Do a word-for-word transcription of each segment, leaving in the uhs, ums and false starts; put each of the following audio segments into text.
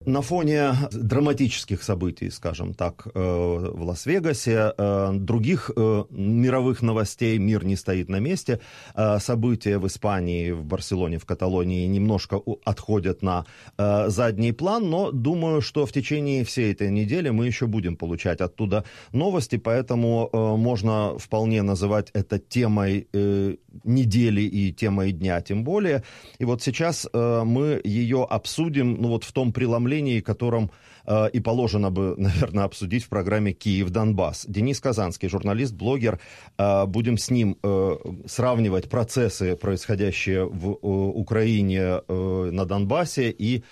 На фоне драматических событий, скажем так, в Лас-Вегасе, других мировых новостей, мир не стоит на месте, события в Испании, в Барселоне, в Каталонии немножко отходят на задний план, но думаю, что в течение всей этой недели мы еще будем получать оттуда новости, поэтому можно вполне называть это темой недели и темой дня, тем более. И вот сейчас мы ее обсудим, ну вот в том преломлении, котором э, и положено бы, наверное, обсудить в программе «Киев-Донбасс». Денис Казанский, журналист, блогер. Э, будем с ним э, сравнивать процессы, происходящие в э, Украине, э, на Донбассе, и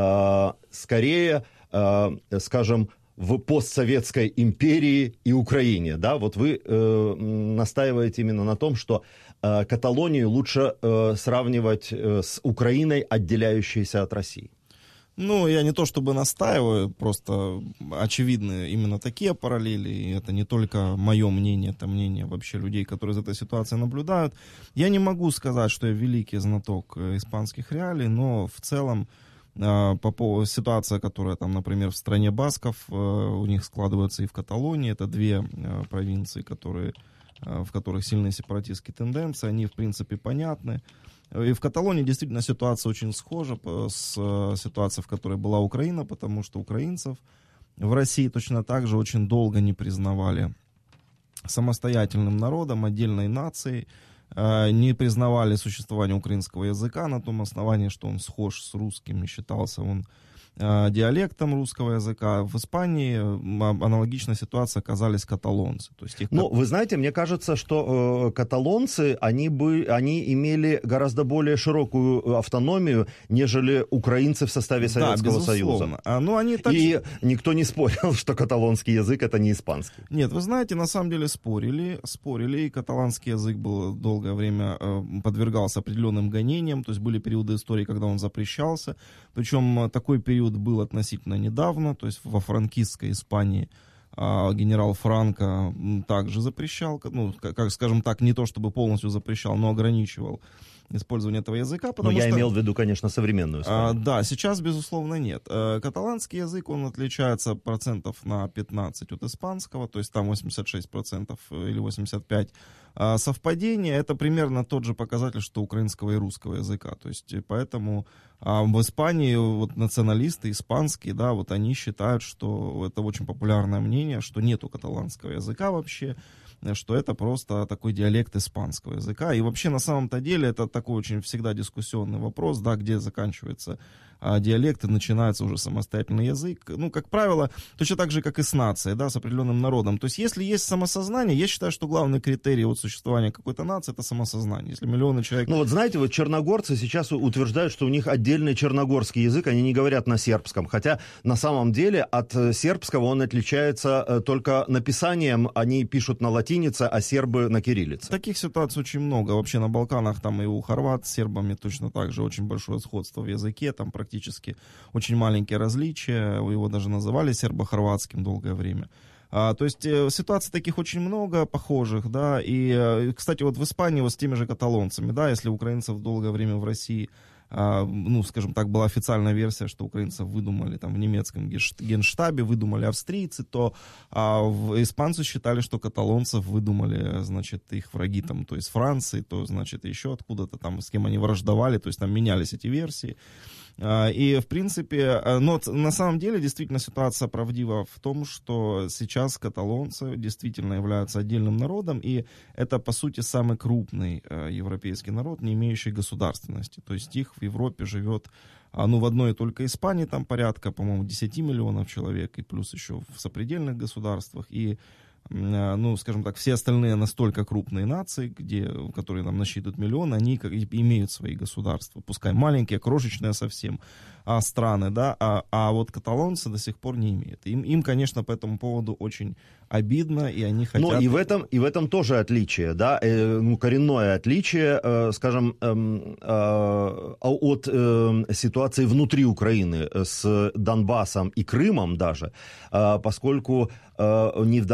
э, скорее, э, скажем, в постсоветской империи и Украине. Да? Вот вы э, настаиваете именно на том, что э, Каталонию лучше э, сравнивать э, с Украиной, отделяющейся от России. Ну, я не то чтобы настаиваю, просто очевидны именно такие параллели, и это не только мое мнение, это мнение вообще людей, которые за этой ситуацией наблюдают. Я не могу сказать, что я великий знаток испанских реалий, но в целом по поводу ситуации, которая там, например, в стране басков, у них складывается и в Каталонии, это две провинции, которые, в которых сильные сепаратистские тенденции, они в принципе понятны. И в Каталонии действительно ситуация очень схожа с ситуацией, в которой была Украина, потому что украинцев в России точно так же очень долго не признавали самостоятельным народом, отдельной нацией, не признавали существование украинского языка на том основании, что он схож с русским, и считался он диалектом русского языка. В Испании аналогичная ситуация оказались каталонцы. То есть их... Ну, вы знаете, мне кажется, что э, каталонцы, они, бы, они имели гораздо более широкую автономию, нежели украинцы в составе Советского да, Союза. А, ну, они так... И никто не спорил, что каталонский язык это не испанский. Нет, вы знаете, на самом деле спорили, спорили, и каталанский язык был долгое время э, подвергался определенным гонениям, то есть были периоды истории, когда он запрещался, причем такой период был относительно недавно, то есть во франкистской Испании а, генерал Франко также запрещал, ну, как, как скажем так, не то чтобы полностью запрещал, но ограничивал использование этого языка. Но я что, имел в виду, конечно, современную Испанию. А, да, сейчас, безусловно, нет. А, каталанский язык, он отличается процентов на пятнадцать от испанского, то есть там восемьдесят шесть процентов или восемьдесят пять процентов а, совпадения. Это примерно тот же показатель, что украинского и русского языка. То есть поэтому а, в Испании вот, националисты испанские, да, вот они считают, что это очень популярное мнение, что нету каталанского языка вообще, что это просто такой диалект испанского языка. И вообще на самом-то деле это такой очень всегда дискуссионный вопрос, да, где заканчивается а, диалект и начинается уже самостоятельный язык. Ну, как правило, точно так же, как и с нацией, да, с определенным народом. То есть если есть самосознание, я считаю, что главный критерий вот существования какой-то нации — это самосознание. Если миллионы человек... Ну вот знаете, вот черногорцы сейчас утверждают, что у них отдельный черногорский язык, они не говорят на сербском, хотя на самом деле от сербского он отличается только написанием, они пишут на латинице, а сербы на кириллице. Таких ситуаций очень много. Вообще на Балканах там и у хорват с сербами точно так же очень большое сходство в языке, там практически очень маленькие различия, его даже называли сербо-хорватским долгое время. А, то есть э, ситуаций таких очень много, похожих, да, и, э, кстати, вот в Испании вот с теми же каталонцами, да, если украинцев долгое время в России, а, ну, скажем так, была официальная версия, что украинцев выдумали там в немецком генштабе, выдумали австрийцы, то а, в, испанцы считали, что каталонцев выдумали, значит, их враги там, то есть Франции, то, значит, еще откуда-то там, с кем они враждовали, то есть там менялись эти версии. И, в принципе, но на самом деле действительно ситуация правдива в том, что сейчас каталонцы действительно являются отдельным народом, и это, по сути, самый крупный европейский народ, не имеющий государственности. То есть их в Европе живет, ну, в одной только Испании там порядка, по-моему, десять миллионов человек, и плюс еще в сопредельных государствах, и ну, скажем так, все остальные настолько крупные нации, где, которые там насчитывают миллионы, они имеют свои государства, пускай маленькие, крошечные совсем а, страны, да, а, а вот каталонцы до сих пор не имеют. Им, им, конечно, по этому поводу очень обидно, и они хотят... Но и в этом, и в этом тоже отличие, да, э, ну, коренное отличие, э, скажем, э, э, от э, ситуации внутри Украины с Донбассом и Крымом даже, э, поскольку э, ни в Донбассе,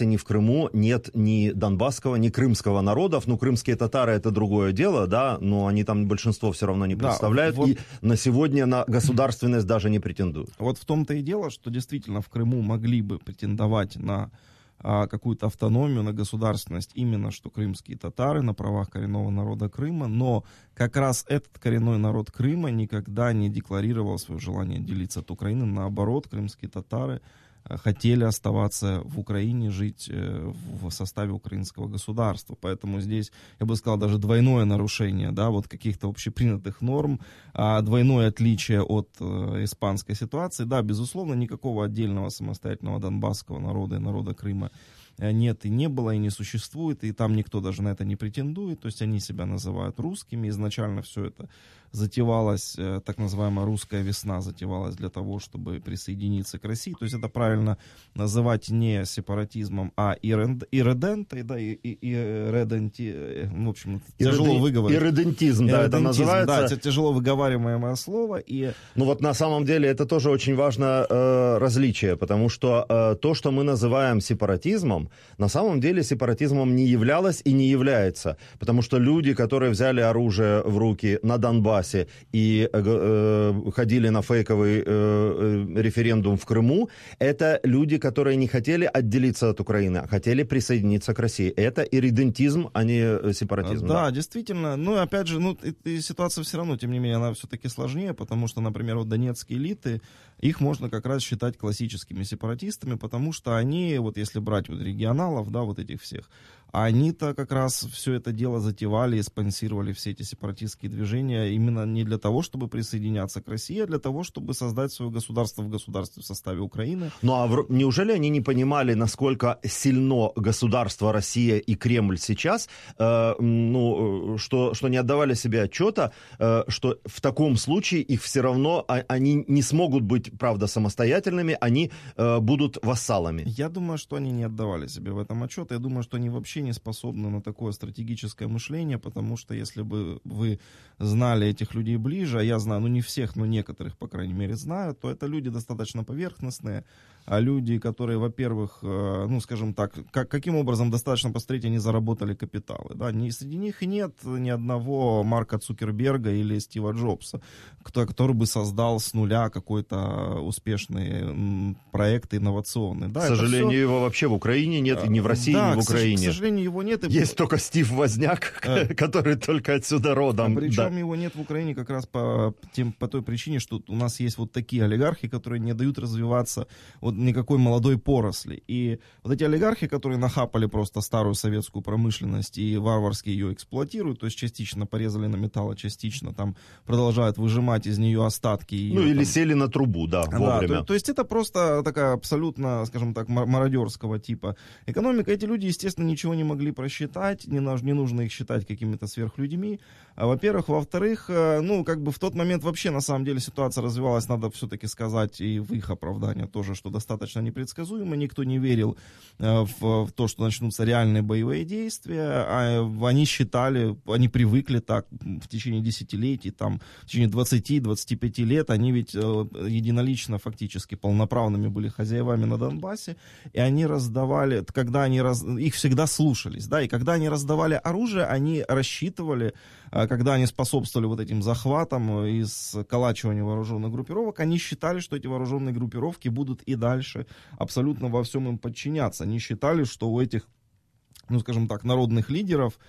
ни в Крыму нет ни донбасского, ни крымского народов. Ну, крымские татары — это другое дело, да, но они там большинство все равно не представляют. Да, вот... И на сегодня на государственность даже не претендуют. Вот в том-то и дело, что действительно в Крыму могли бы претендовать на а, какую-то автономию, на государственность именно что крымские татары на правах коренного народа Крыма, но как раз этот коренной народ Крыма никогда не декларировал свое желание отделиться от Украины. Наоборот, крымские татары хотели оставаться в Украине, жить в составе украинского государства. Поэтому здесь, я бы сказал, даже двойное нарушение, да, вот каких-то общепринятых норм, двойное отличие от испанской ситуации. Да, безусловно, никакого отдельного самостоятельного донбасского народа и народа Крыма нет и не было, и не существует, и там никто даже на это не претендует, то есть они себя называют русскими. Изначально все это затевалось, так называемая русская весна затевалась для того, чтобы присоединиться к России, то есть это правильно называть не сепаратизмом, а ирредентой, да, и, и, и реденти, в общем, тяжело выговорить. Ирредентизм, да, это называется. Да, это тяжело выговариваемое слово. И... Ну вот на самом деле это тоже очень важное э, различие, потому что э, то, что мы называем сепаратизмом, на самом деле сепаратизмом не являлось и не является, потому что люди, которые взяли оружие в руки на Донбассе и э, э, ходили на фейковый э, референдум в Крыму, это люди, которые не хотели отделиться от Украины, а хотели присоединиться к России. Это ирредентизм, а не сепаратизм. Да, да, действительно. Ну, опять же, ну, и, и ситуация все равно, тем не менее, она все-таки сложнее, потому что, например, вот донецкие элиты, их можно как раз считать классическими сепаратистами, потому что они, вот если брать вот регионалов, да, вот этих всех, они-то как раз все это дело затевали и спонсировали все эти сепаратистские движения именно не для того, чтобы присоединяться к России, а для того, чтобы создать свое государство в государстве в составе Украины. Ну а в, неужели они не понимали, насколько сильно государство Россия и Кремль сейчас, э, ну, что, что не отдавали себе отчета, э, что в таком случае их все равно, а, они не смогут быть, правда, самостоятельными, они э, будут вассалами? Я думаю, что они не отдавали себе в этом отчет. Я думаю, что они вообще не способны на такое стратегическое мышление, потому что если бы вы знали этих людей ближе, а я знаю, ну не всех, но некоторых, по крайней мере, знаю, то это люди достаточно поверхностные, а люди, которые, во-первых, ну, скажем так, как, каким образом, достаточно посмотреть, они заработали капиталы, да, не, среди них нет ни одного Марка Цукерберга или Стива Джобса, кто, который бы создал с нуля какой-то успешный проект инновационный. Да, к сожалению, все... его вообще в Украине нет, и ни в России, да, ни в Украине. К сожалению, его нет. И... Есть только Стив Возняк, а... который только отсюда родом. А причем да. его нет в Украине как раз по, тем, по той причине, что у нас есть вот такие олигархи, которые не дают развиваться вот никакой молодой поросли. И вот эти олигархи, которые нахапали просто старую советскую промышленность и варварски ее эксплуатируют, то есть частично порезали на металл, а частично там продолжают выжимать из нее остатки. Ее, ну или там... сели на трубу, да, вовремя. Да, то, то есть это просто такая абсолютно, скажем так, мародерского типа экономика. Эти люди, естественно, ничего не могли просчитать, не, нужно, не нужно их считать какими-то сверхлюдьми. А, во-первых. Во-вторых, ну, как бы в тот момент вообще, на самом деле, ситуация развивалась, надо все-таки сказать, и в их оправдание тоже, что достаточно непредсказуемо. Никто не верил э, в, в то, что начнутся реальные боевые действия. А они считали, они привыкли так в течение десятилетий, там, в течение двадцати-двадцати пяти лет, они ведь э, единолично, фактически, полноправными были хозяевами на Донбассе, и они раздавали, когда они, раз, их всегда слушались, да, и когда они раздавали оружие, они рассчитывали, э, когда они способствовали вот этим захватам и сколачиванию вооруженных группировок, они считали, что эти вооруженные группировки будут и дальше абсолютно во всем им подчиняться. Они считали, что у этих, ну, скажем так, народных лидеров,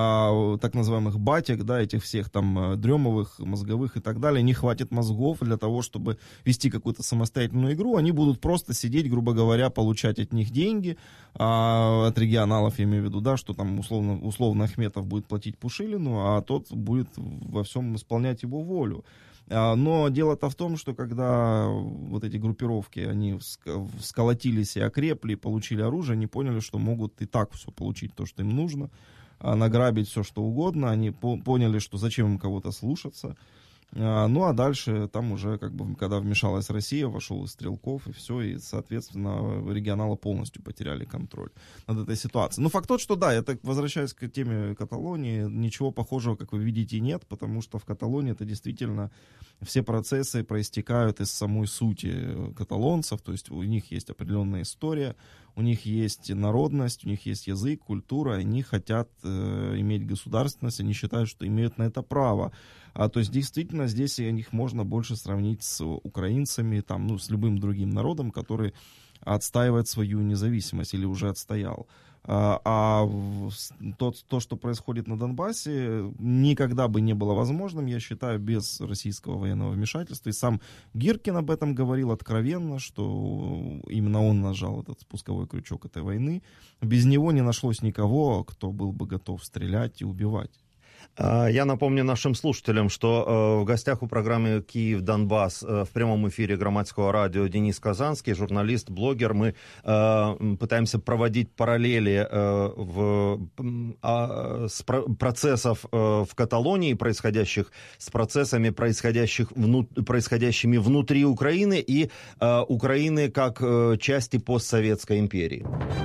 а, так называемых батек, да, этих всех там Дремовых, Мозговых и так далее, не хватит мозгов для того, чтобы вести какую-то самостоятельную игру. Они будут просто сидеть, грубо говоря, получать от них деньги, а, от регионалов, я имею в виду, да, что там условно, условно Ахметов будет платить Пушилину, а тот будет во всем исполнять его волю. Но дело-то в том, что когда вот эти группировки, они сколотились и окрепли, получили оружие, они поняли, что могут и так все получить, то, что им нужно, награбить все, что угодно. Они поняли, что зачем им кого-то слушаться. Ну, а дальше там уже, как бы, когда вмешалась Россия, вошел и Стрелков, и все, и, соответственно, регионалы полностью потеряли контроль над этой ситуацией. Но факт тот, что да, я так возвращаюсь к теме Каталонии, ничего похожего, как вы видите, нет, потому что в Каталонии это действительно все процессы проистекают из самой сути каталонцев, то есть у них есть определенная история, у них есть народность, у них есть язык, культура, они хотят э, иметь государственность, они считают, что имеют на это право. А, то есть действительно здесь их можно больше сравнить с украинцами, там, ну, с любым другим народом, который отстаивает свою независимость или уже отстоял. А, а то, то, что происходит на Донбассе, никогда бы не было возможным, я считаю, без российского военного вмешательства. И сам Гиркин об этом говорил откровенно, что именно он нажал этот спусковой крючок этой войны. Без него не нашлось никого, кто был бы готов стрелять и убивать. Я напомню нашим слушателям, что в гостях у программы «Киев-Донбасс» в прямом эфире Громадского радио Денис Казанский, журналист, блогер. Мы пытаемся проводить параллели в, с процессов в Каталонии, происходящих с процессами, происходящих вну, происходящими внутри Украины и Украины как части постсоветской империи.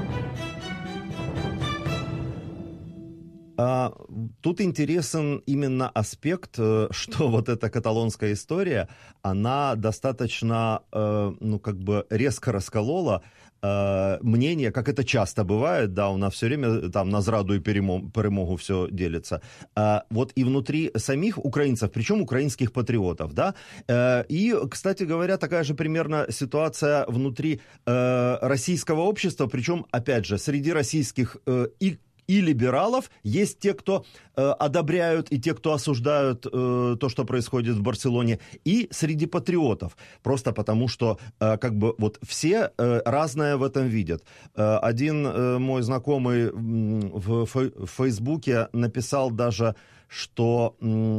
А, тут интересен именно аспект, что вот эта каталонская история, она достаточно, э, ну, как бы резко расколола э, мнение, как это часто бывает, да, у нас все время там на зраду и перемогу все делится. А, вот и внутри самих украинцев, причем украинских патриотов, да, э, и, кстати говоря, такая же примерно ситуация внутри э, российского общества, причем, опять же, среди российских э, и И либералов есть те, кто э, одобряют, и те, кто осуждают э, то, что происходит в Барселоне, и среди патриотов. Просто потому, что э, как бы вот все э, разное в этом видят. Э, один э, мой знакомый в, в Фейсбуке написал даже, что э,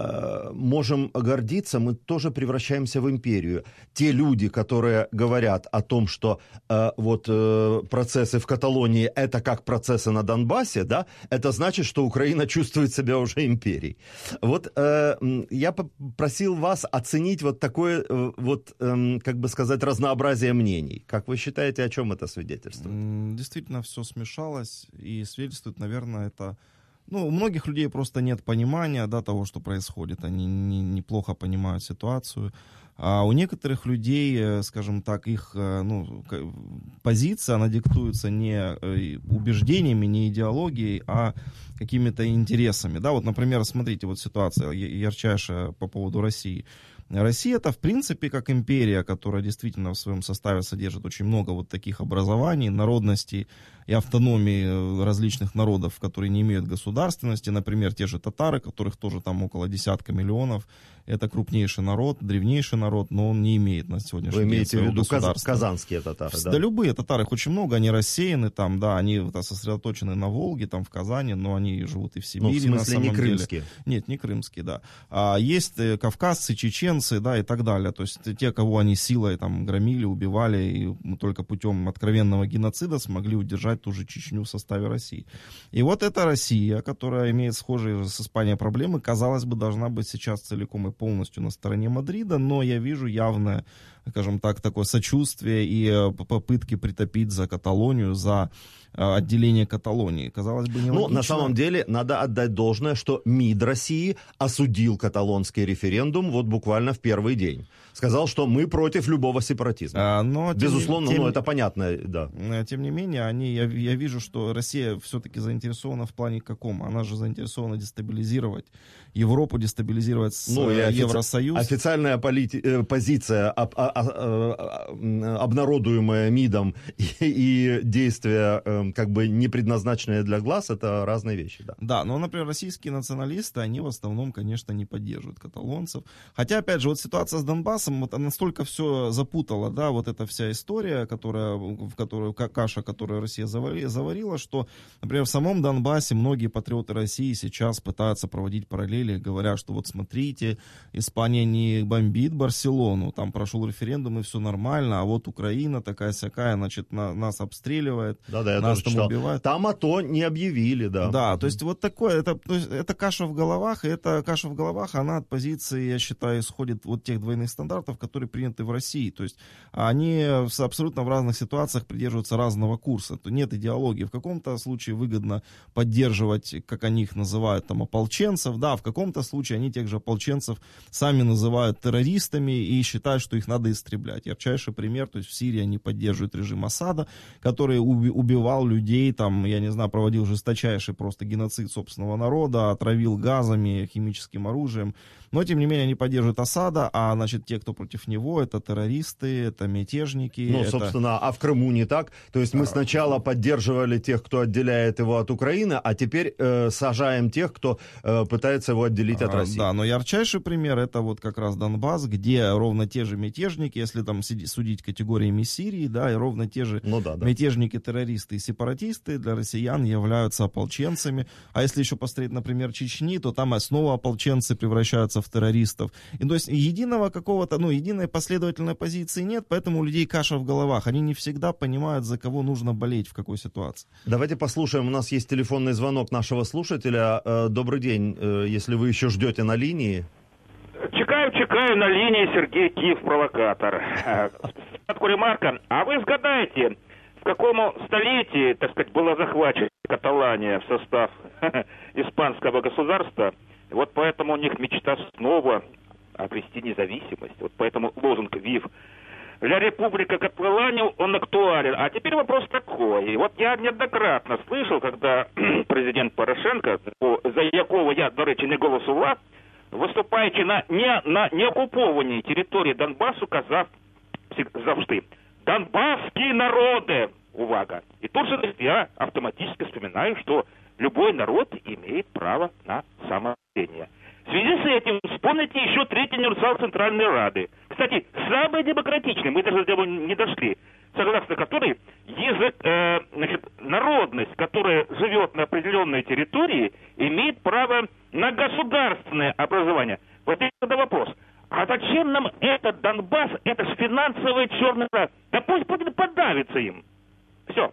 можем гордиться, мы тоже превращаемся в империю. Те люди, которые говорят о том, что э, вот э, процессы в Каталонии это как процессы на Донбассе, да, это значит, что Украина чувствует себя уже империей. Вот э, я попросил вас оценить вот такое, э, вот, э, как бы сказать, разнообразие мнений. Как вы считаете, о чем это свидетельствует? Действительно, все смешалось, и свидетельствует, наверное, это... Ну, у многих людей просто нет понимания, да, того, что происходит. Они не, неплохо понимают ситуацию. А у некоторых людей, скажем так, их, ну, позиция, она диктуется не убеждениями, не идеологией, а какими-то интересами. Да, вот, например, смотрите, вот ситуация ярчайшая по поводу России. Россия это, в принципе, как империя, которая действительно в своем составе содержит очень много вот таких образований, народностей и автономии различных народов, которые не имеют государственности. Например, те же татары, которых тоже там около десятка миллионов. Это крупнейший народ, древнейший народ, но он не имеет на сегодняшний день. Вы день имеете в виду каз- казанские татары, да? Да, любые татары, их очень много, они рассеяны там, да, они сосредоточены на Волге, там в Казани, но они живут и в Сибири. Ну, в смысле, на самом не крымские? Деле. Нет, не крымские, да. А есть кавказцы, чеченцы, да, и так далее. То есть те, кого они силой там громили, убивали, и мы только путем откровенного геноцида смогли удержать ту же Чечню в составе России. И вот эта Россия, которая имеет схожие с Испанией проблемы, казалось бы, должна быть сейчас целиком и полностью на стороне Мадрида, но я вижу явное, скажем так, такое сочувствие и попытки притопить за Каталонию, за отделение Каталонии. Казалось бы, нелогично. Ну, на самом деле, надо отдать должное, что МИД России осудил каталонский референдум вот буквально в первый день. Сказал, что мы против любого сепаратизма. А, но, Безусловно, тем, ну, это понятно, да. Тем не менее, они, я, я вижу, что Россия все-таки заинтересована в плане каком? Она же заинтересована дестабилизировать Европу, дестабилизировать ну, Евросоюз. Офици- официальная полити- позиция, об, о, о, обнародуемая МИДом, и, и действия, как бы не предназначенные для глаз, это разные вещи, да. Да, но, например, российские националисты, они в основном, конечно, не поддерживают каталонцев. Хотя, опять же, вот ситуация с Донбассом, вот настолько все запутала, да, вот эта вся история, которая, в которую, каша, которую Россия заварила, что, например, в самом Донбассе многие патриоты России сейчас пытаются проводить параллели, говорят, что вот смотрите, Испания не бомбит Барселону, там прошел референдум и все нормально, а вот Украина такая-сякая, значит, на, нас обстреливает, да, да, я нас тоже там читал. убивают. Там АТО не объявили, да. Да, то есть вот такое, это, то есть, это каша в головах, и эта каша в головах, она от позиции, я считаю, исходит вот тех двойных стандартов, которые приняты в России. То есть они абсолютно в разных ситуациях придерживаются разного курса. То нет идеологии. В каком-то случае выгодно поддерживать, как они их называют, там, ополченцев, да, в каком-то случае они тех же ополченцев сами называют террористами и считают, что их надо истреблять. Ярчайший пример, то есть в Сирии они поддерживают режим Асада, который убивал людей, там, я не знаю, проводил жесточайший просто геноцид собственного народа, отравил газами, химическим оружием. Но, тем не менее, они поддерживают Асада, а, значит, те, кто против него, это террористы, это мятежники. Ну, это... собственно, а в Крыму не так. То есть мы сначала поддерживали тех, кто отделяет его от Украины, а теперь э, сажаем тех, кто э, пытается его отделить от России. Да, но ярчайший пример — это вот как раз Донбасс, где ровно те же мятежники, если там судить категориями Сирии, да, и ровно те же ну, да, да. мятежники, террористы и сепаратисты для россиян являются ополченцами. А если еще посмотреть, например, Чечни, то там снова ополченцы превращаются в террористов. И то есть единого какого-то, ну, единой последовательной позиции нет, поэтому у людей каша в головах. Они не всегда понимают, за кого нужно болеть, в какой ситуации. Давайте послушаем. У нас есть телефонный звонок нашего слушателя. Добрый день, если вы еще ждете на линии. Чекаю, чекаю на линии. Сергей Киев, провокатор. Ремарка. А вы сгадаете, в каком столетии, так сказать, была захвачена Каталания в состав испанского государства? Вот поэтому у них мечта снова обрести независимость. Вот поэтому лозунг ВИВ «Ля Република Каталания» он актуален. А теперь вопрос такой. Вот я неоднократно слышал, когда президент Порошенко, за якого я, до речі, не голосував, виступаючи на, не, на неокупованій території Донбасу, казав завжди «Донбасские народы!» Увага. И тут же я автоматически вспоминаю, что любой народ имеет право на самоопределение. В связи с этим вспомните еще третий универсал Центральной Рады. Кстати, самый демократичный, мы даже до него не дошли, согласно которой язык, э, значит, народность, которая живет на определенной территории, имеет право на государственное образование. Вот это тогда вопрос. А зачем нам этот Донбасс, это же финансовый черный рад? Да пусть подавится им. Все.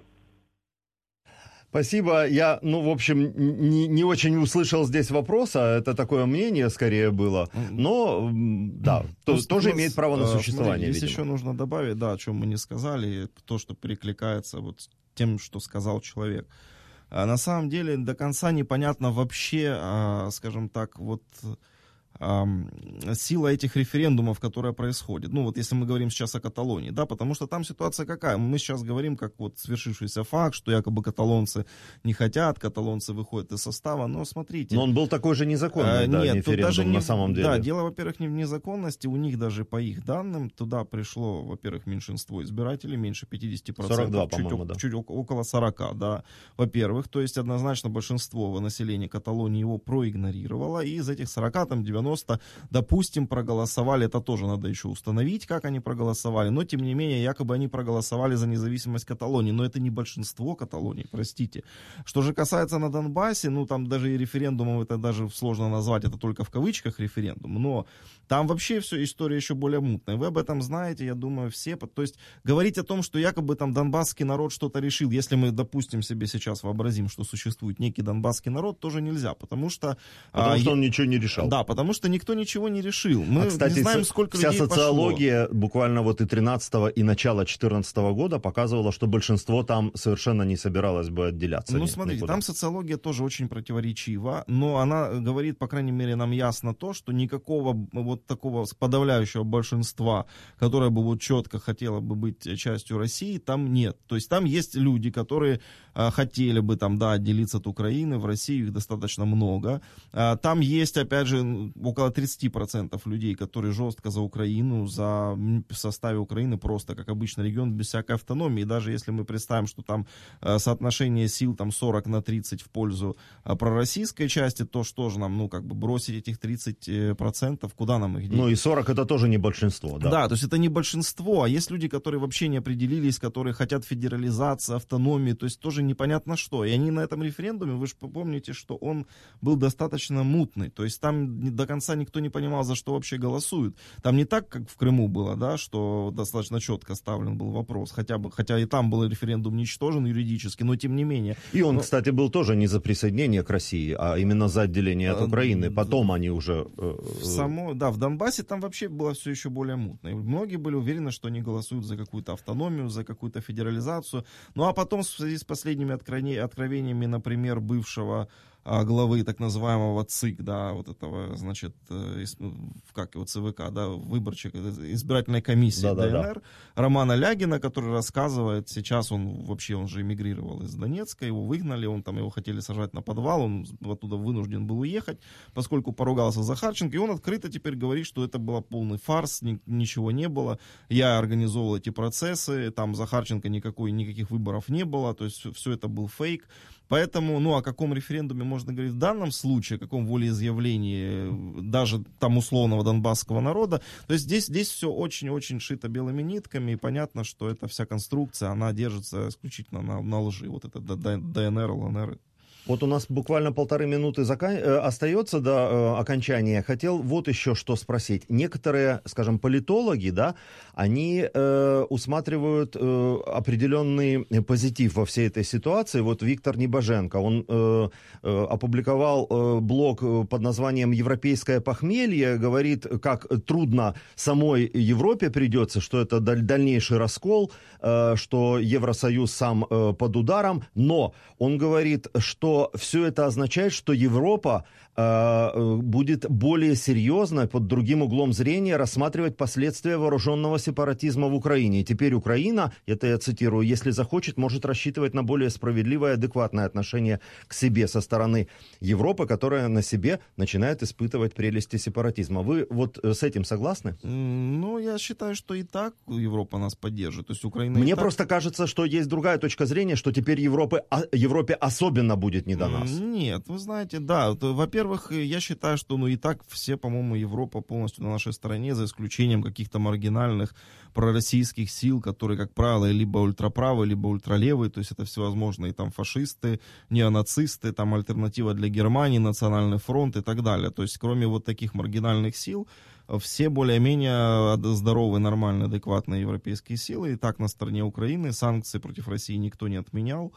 Спасибо. Я, ну, в общем, не, не очень услышал здесь вопроса. Это такое мнение скорее было. Но, да, то, тоже имеет право на существование. Здесь еще нужно добавить, да, о чем мы не сказали, то, что перекликается вот с тем, что сказал человек. А на самом деле до конца непонятно вообще, скажем так, вот... сила этих референдумов, которая происходит. Ну, вот если мы говорим сейчас о Каталонии, да, потому что там ситуация какая? Мы сейчас говорим, как вот свершившийся факт, что якобы каталонцы не хотят, каталонцы выходят из состава, но смотрите... Но он был такой же незаконный, а, да, нет, референдум даже не, на самом деле. Да, дело, во-первых, не в незаконности, у них даже по их данным туда пришло, во-первых, меньшинство избирателей, меньше пятьдесят процентов. сорок два, чуть, по-моему, да. Чуть около сорока, да, во-первых, то есть однозначно большинство населения Каталонии его проигнорировало, и из этих сорока, там, девяносто, допустим, проголосовали, это тоже надо еще установить, как они проголосовали, но, тем не менее, якобы они проголосовали за независимость Каталонии, но это не большинство Каталонии, простите. Что же касается на Донбассе, ну, там даже и референдумом это даже сложно назвать, это только в кавычках референдум, но там вообще все, история еще более мутная. Вы об этом знаете, я думаю, все. То есть говорить о том, что якобы там донбасский народ что-то решил, если мы, допустим, себе сейчас вообразим, что существует некий донбасский народ, тоже нельзя, потому что... Потому а, что он ничего не решал. Да, потому что никто ничего не решил. Мы а, кстати, не знаем, сколько вся людей социология пошло. буквально вот и тринадцатого, и начала четырнадцатого года показывала, что большинство там совершенно не собиралось бы отделяться. Ну, ни, смотрите, никуда. там социология тоже очень противоречива, но она говорит, по крайней мере, нам ясно то, что никакого вот такого подавляющего большинства, которое бы вот четко хотело бы быть частью России, там нет. То есть там есть люди, которые а, хотели бы там, да, отделиться от Украины, в России их достаточно много. А, там есть, опять же, около тридцать процентов людей, которые жестко за Украину, за в составе Украины просто, как обычно, регион без всякой автономии. И даже если мы представим, что там а, соотношение сил там сорок на тридцать в пользу а, пророссийской части, то что же нам, ну, как бы бросить этих тридцать процентов, куда нам их деть? Ну и сорок это тоже не большинство, да? Да, то есть это не большинство, а есть люди, которые вообще не определились, которые хотят федерализации, автономии, то есть тоже непонятно что. И они на этом референдуме, вы же помните, что он был достаточно мутный, то есть там до конца никто не понимал, за что вообще голосуют. Там не так, как в Крыму было, да, что достаточно четко ставлен был вопрос, хотя бы, хотя и там был референдум ничтожен юридически, но тем не менее. И он, но... кстати, был тоже не за присоединение к России, а именно за отделение от Украины. Потом они уже... В само, да, в Донбассе там вообще было все еще более мутно. И многие были уверены, что они голосуют за какую-то автономию, за какую-то федерализацию. Ну а потом в связи с последними откровениями, например, бывшего главы так называемого ЦИК, да, вот этого, значит, как его, ЦВК, да, выборчик, избирательной комиссии да, ДНР, да, да. Романа Лягина, который рассказывает, сейчас он вообще, он же эмигрировал из Донецка, его выгнали, он там, его хотели сажать на подвал, он оттуда вынужден был уехать, поскольку поругался с Захарченко, и он открыто теперь говорит, что это был полный фарс, ни, ничего не было, я организовал эти процессы, там Захарченко никакой, никаких выборов не было, то есть все это был фейк. Поэтому, ну, о каком референдуме можно говорить в данном случае, о каком волеизъявлении даже там условного донбасского народа. То есть здесь, здесь все очень-очень шито белыми нитками, и понятно, что эта вся конструкция, она держится исключительно на, на лжи. Вот это ДНР, ЛНР. Вот у нас буквально полторы минуты зака... остается до э, окончания. Хотел вот еще что спросить. Некоторые, скажем, политологи, да, они э, усматривают э, определенный позитив во всей этой ситуации. Вот Виктор Небоженко, он э, э, опубликовал э, блог под названием «Европейское похмелье», говорит, как трудно самой Европе придется, что это дальнейший раскол, э, что Евросоюз сам э, под ударом, но он говорит, что все это означает, что Европа э, будет более серьезно, под другим углом зрения, рассматривать последствия вооруженного сепаратизма в Украине. И теперь Украина, это я цитирую, если захочет, может рассчитывать на более справедливое и адекватное отношение к себе со стороны Европы, которая на себе начинает испытывать прелести сепаратизма. Вы вот с этим согласны? Ну, я считаю, что и так Европа нас поддержит. То есть Украина Мне так... просто кажется, что есть другая точка зрения, что теперь Европы, Европе особенно будет не до нас. Нет, вы знаете, да, то, во-первых, я считаю, что ну и так все, по-моему, Европа полностью на нашей стороне, за исключением каких-то маргинальных пророссийских сил, которые, как правило, либо ультраправые, либо ультралевые, то есть это всевозможные там фашисты, неонацисты, там альтернатива для Германии, Национальный фронт и так далее. То есть кроме вот таких маргинальных сил, все более-менее здоровые, нормальные, адекватные европейские силы. И так на стороне Украины санкции против России никто не отменял.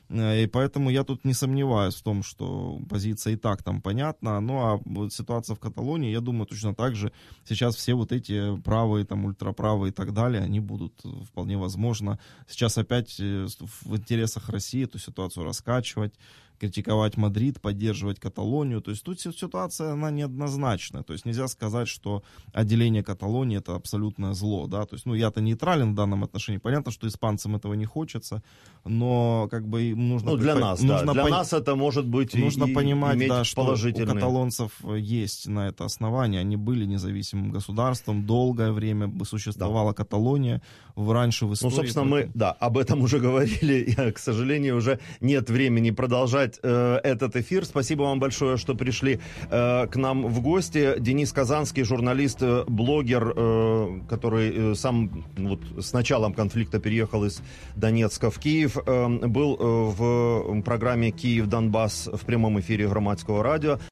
И поэтому я тут не сомневаюсь в том, что позиция и так там понятна. Ну а вот ситуация в Каталонии, я думаю, точно так же сейчас все вот эти правые, там, ультраправые и так далее, они будут вполне возможно сейчас опять в интересах России эту ситуацию раскачивать, критиковать Мадрид, поддерживать Каталонию. То есть тут ситуация, она неоднозначная. То есть нельзя сказать, что отделение Каталонии это абсолютное зло. Да? То есть, ну, я-то нейтрален в данном отношении. Понятно, что испанцам этого не хочется, но как бы нужно... Ну, для нас, нужно да. Для пон... нас это может быть нужно и понимать, иметь да, что положительные... у каталонцев есть на это основание. Они были независимым государством. Долгое время существовала да. Каталония. Раньше в истории... Ну, собственно, мы, да, об этом уже говорили. К сожалению, уже нет времени продолжать этот эфир. Спасибо вам большое, что пришли э, к нам в гости. Денис Казанский, журналист, блогер, э, который э, сам вот, с началом конфликта переехал из Донецка в Киев, э, был э, в программе «Киев-Донбасс» в прямом эфире Громадского радио.